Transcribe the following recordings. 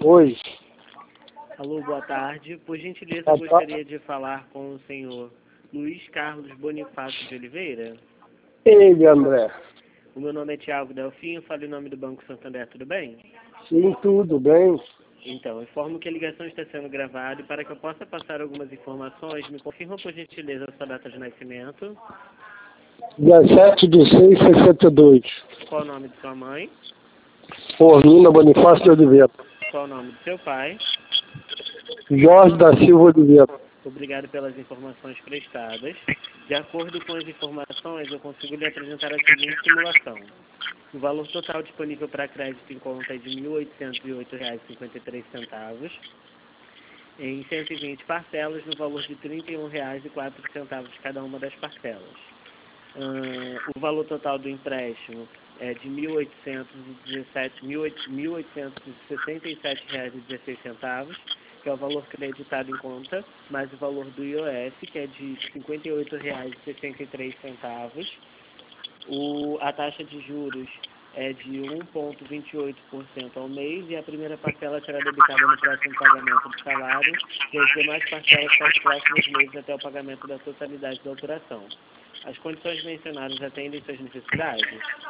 Oi. Alô, boa tarde. Por gentileza, Boa gostaria de falar com o senhor Luiz Carlos Bonifácio de Oliveira. Ele, André. O meu nome é Thiago Delfim, eu falo em nome do Banco Santander, tudo bem? Sim, tudo bem. Então, informo que a ligação está sendo gravada e para que eu possa passar algumas informações, me confirma por gentileza a sua data de nascimento, 17/6/62. qual o nome de sua mãe, Orlina Bonifácio de Oliveira. qual o nome do seu pai. Jorge da Silva Oliveira. Obrigado pelas informações prestadas. De acordo com as informações, eu consigo lhe apresentar a seguinte simulação. O valor total disponível para crédito em conta é de R$ 1.808,53, em 120 parcelas, no valor de R$ 31,04 cada uma das parcelas. O valor total do empréstimo é de R$ 1.867,16, que é o valor creditado em conta, mais o valor do IOF, que é de R$ 58,63. A taxa de juros é de 1,28% ao mês e a primeira parcela será debitada no próximo pagamento do salário e as demais parcelas para os próximos meses até o pagamento da totalidade da operação. As condições mencionadas atendem suas necessidades?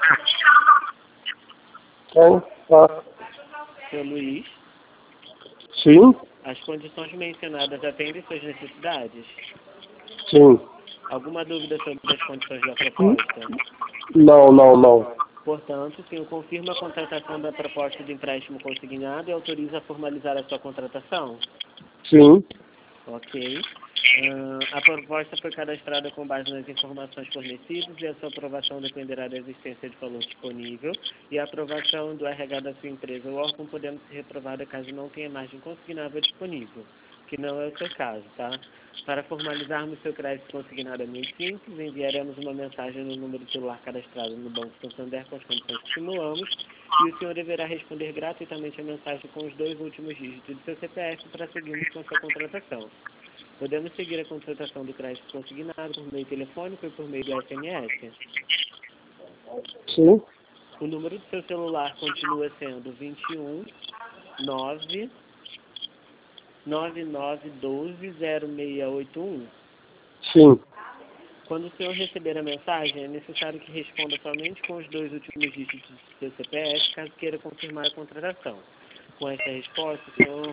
Então, tá. Seu Luiz, Sim? as condições mencionadas atendem suas necessidades? Sim. Alguma dúvida sobre as condições da proposta? Não. Portanto, o senhor confirma a contratação da proposta de empréstimo consignado e autoriza a formalizar a sua contratação? Sim. Ok. A proposta foi cadastrada com base nas informações fornecidas e a sua aprovação dependerá da existência de valor disponível e a aprovação do RH da sua empresa ou órgão podendo ser reprovada caso não tenha margem consignável disponível, que não é o seu caso, tá? Para formalizarmos seu crédito consignado é muito simples, enviaremos uma mensagem no número de celular cadastrado no Banco Santander com as condições que simulamos e o senhor deverá responder gratuitamente a mensagem com os 2 últimos dígitos do seu CPF para seguirmos com a sua contratação. Podemos seguir a contratação do crédito consignado por meio telefônico e por meio do SMS. Sim. O número do seu celular continua sendo 21 9 9912 0681. Sim. Quando o senhor receber a mensagem, é necessário que responda somente com os 2 últimos dígitos do seu CPF, caso queira confirmar a contratação. Com esta resposta,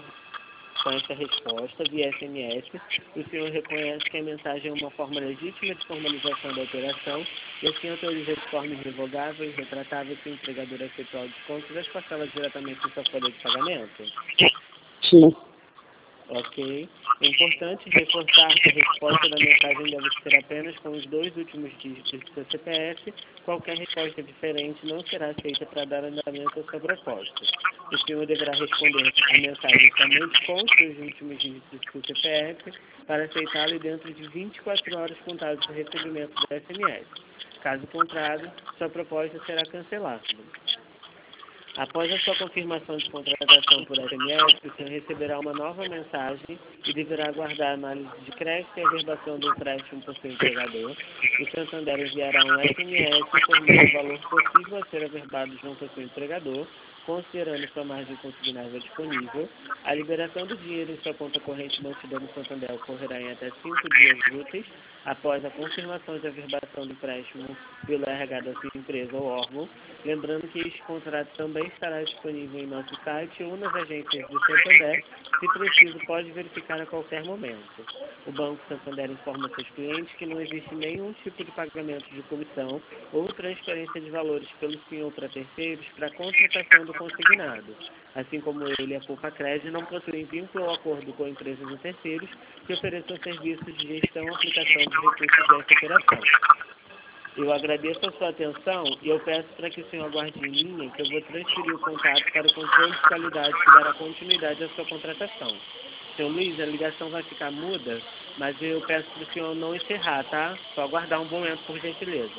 via SMS, o senhor reconhece que a mensagem é uma forma legítima de formalização da operação e assim autoriza de forma irrevogável e retratável que o empregador efetuar o desconto das parcelas diretamente em sua folha de pagamento. Sim. Ok. É importante reforçar que a resposta da mensagem deve ser apenas com os 2 últimos dígitos do seu CPF. Qualquer resposta diferente não será aceita para dar andamento à sua proposta. O senhor deverá responder a mensagem somente com os 2 últimos dígitos do seu CPF para aceitá-lo dentro de 24 horas contadas do recebimento do SMS. Caso contrário, sua proposta será cancelada. Após a sua confirmação de contratação por SMS, o senhor receberá uma nova mensagem e deverá aguardar a análise de crédito e averbação do empréstimo por seu empregador. O Santander enviará um SMS informando o valor possível a ser averbado junto ao seu empregador, considerando sua margem consignável disponível. A liberação do dinheiro em sua conta corrente mantida no Santander ocorrerá em até 5 dias úteis após a confirmação de averbação do empréstimo pelo RH da sua empresa ou órgão. Lembrando que este contrato também estará disponível em nosso site ou nas agências do Santander. Se preciso, pode verificar a qualquer momento. O Banco Santander informa seus clientes que não existe nenhum tipo de pagamento de comissão ou transferência de valores pelo senhor para terceiros para a contratação do consignado. Assim como ele, a Poupa-Crédito não possui vínculo ou acordo com empresas ou terceiros que ofereçam serviços de gestão e aplicação de recursos desta operação. Eu agradeço a sua atenção e eu peço para que o senhor aguarde em linha que eu vou transferir o contato para o controle de qualidade que dará continuidade à sua contratação. Seu Luiz, a ligação vai ficar muda, mas eu peço para o senhor não encerrar, tá? Só aguardar um momento, por gentileza.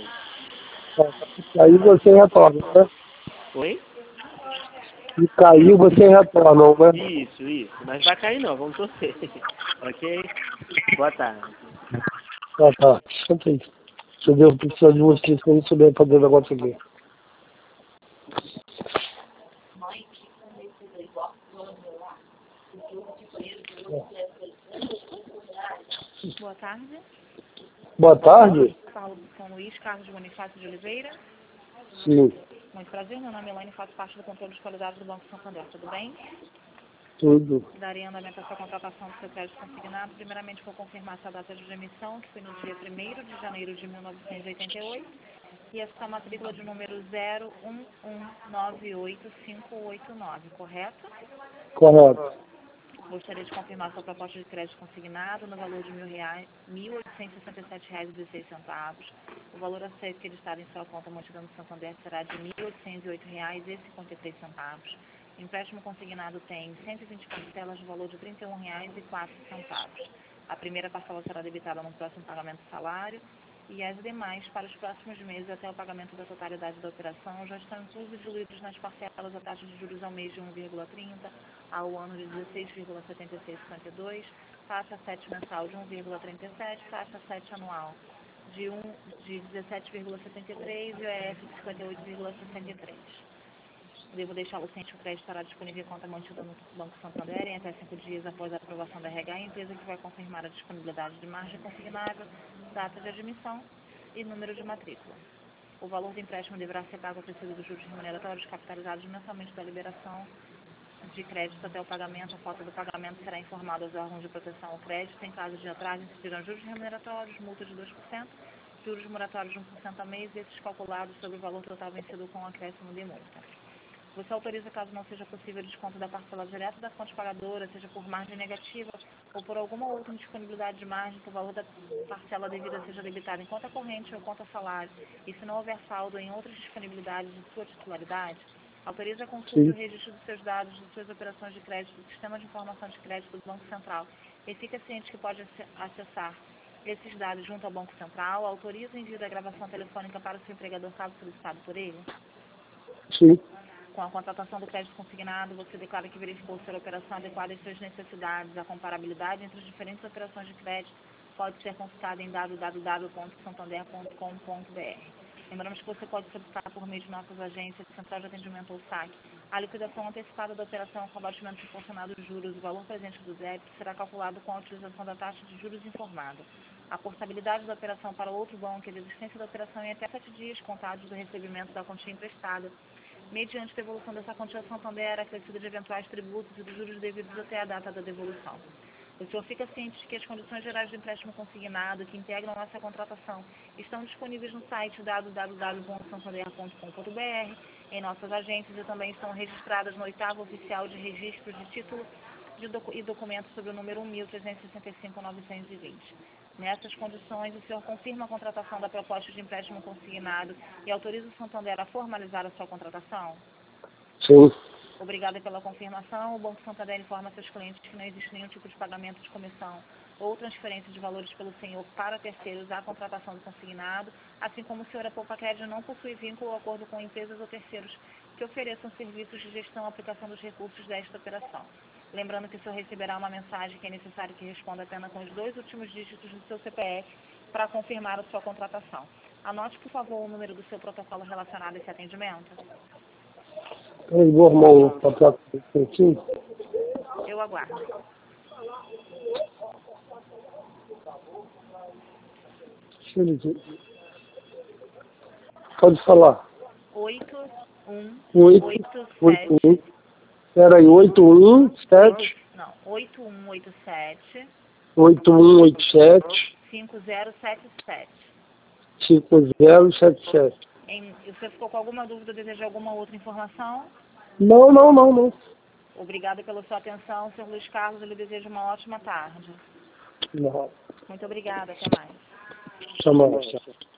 Aí você retorna, né? Oi? E caiu, você retorna, né? Isso. Mas vai cair não, vamos torcer. Ok? Boa tarde. Tá. Senta aí. Você deu precisar de você quando souber fazer o negócio aqui. Boa tarde. Boa tarde. Falo com Luiz Carlos Bonifácio de Oliveira. Sim, Muito prazer, meu nome é Elaine e faço parte do controle de qualidade do Banco Santander. Tudo bem? tudo. Darei andamento à sua contratação do seu crédito consignado. Primeiramente, vou confirmar essa data de emissão, que foi no dia 1º de janeiro de 1988, e essa matrícula de número 011988589, correto? Correto. Gostaria de confirmar sua proposta de crédito consignado no valor de R$ 1.867,16. O valor a ser acreditado em sua conta mantida no Santander será de R$ 1.808,53. O empréstimo consignado tem 120 parcelas no valor de R$ 31,04. A primeira parcela será debitada no próximo pagamento do salário e as demais para os próximos meses até o pagamento da totalidade da operação já estão inclusos e diluídos nas parcelas a taxa de juros ao mês de 1,30, ao ano de 16,7652, taxa 7 mensal de 1,37, taxa 7 anual de 17,73 e o EF de 58,63. Devo deixá-lo ciente que o crédito estará disponível em conta mantida no Banco Santander em até 5 dias após a aprovação da RH, a empresa que vai confirmar a disponibilidade de margem consignável, data de admissão e número de matrícula. O valor do empréstimo deverá ser pago ao preciso dos juros remuneratórios capitalizados mensalmente da liberação de crédito até o pagamento. A falta do pagamento será informada aos órgãos de proteção ao crédito. Em caso de atraso, incidirão juros remuneratórios, multa de 2%, juros moratórios de 1% a mês, esses calculados sobre o valor total vencido com acréscimo de multa. Você autoriza, caso não seja possível, o desconto da parcela direta da fonte pagadora, seja por margem negativa ou por alguma outra indisponibilidade de margem, que o valor da parcela devida seja debitado em conta corrente ou conta salário, e se não houver saldo em outras disponibilidades de sua titularidade, autoriza a consulta e o registro dos seus dados, de suas operações de crédito do Sistema de Informação de Crédito do Banco Central, e fica ciente que pode acessar esses dados junto ao Banco Central. Autoriza o envio da gravação telefônica para o seu empregador, caso solicitado por ele? Sim, Com a contratação do crédito consignado, você declara que verificou ser a operação adequada às suas necessidades. A comparabilidade entre as diferentes operações de crédito pode ser consultada em www.santander.com.br. Lembramos que você pode solicitar por meio de nossas agências, Central de Atendimento ou SAC, a liquidação antecipada da operação com abatimento proporcionado dos juros. O valor presente do débito será calculado com a utilização da taxa de juros informada. A portabilidade da operação para outro banco e a desistência da operação em até 7 dias contados do recebimento da quantia emprestada, mediante devolução dessa quantia, Santander acrescida de eventuais tributos e dos juros devidos até a data da devolução. O senhor fica ciente de que as condições gerais do empréstimo consignado que integram essa contratação estão disponíveis no site www.santander.com.br, em nossas agências, e também estão registradas no 8º Oficial de Registros de Título e Documentos sobre o número 1.365.920. Nessas condições, o senhor confirma a contratação da proposta de empréstimo consignado e autoriza o Santander a formalizar a sua contratação? sim. Obrigada pela confirmação. O Banco Santander informa seus clientes que não existe nenhum tipo de pagamento de comissão ou transferência de valores pelo senhor para terceiros à contratação do consignado, assim como o senhor, a Poupa-Crédito, não possui vínculo ou acordo com empresas ou terceiros que ofereçam serviços de gestão e aplicação dos recursos desta operação. Lembrando que o senhor receberá uma mensagem que é necessário que responda apenas com os 2 últimos dígitos do seu CPF para confirmar a sua contratação. Anote, por favor, o número do seu protocolo relacionado a esse atendimento. Eu vou arrumar um papel aqui. Eu aguardo. Deixa eu dizer. Pode falar. 8187. Peraí, 817. Não, 8187 8187 5077. 5077. Você ficou com alguma dúvida, deseja alguma outra informação? Não. Obrigada pela sua atenção, Sr. Luiz Carlos. Eu lhe desejo uma ótima tarde. Não. Muito obrigada. Até mais. Chamamos.